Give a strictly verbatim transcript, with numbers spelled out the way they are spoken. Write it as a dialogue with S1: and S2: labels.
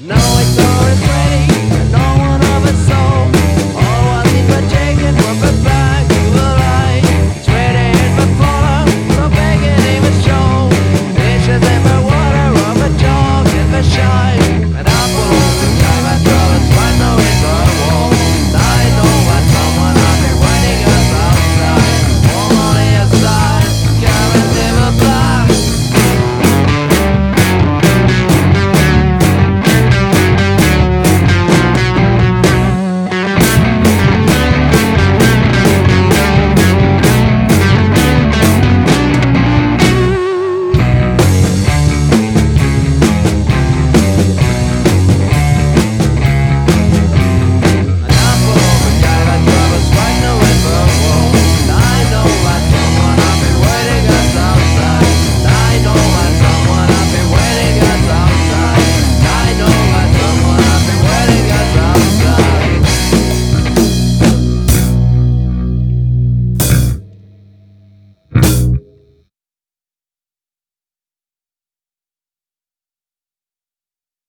S1: No, it's always ready, no one of us sold. All was in but taken, but but back to the light. It's ready in but follow, so begging him a show. Dishes in the water, of a jog in the shine. And I will time I draw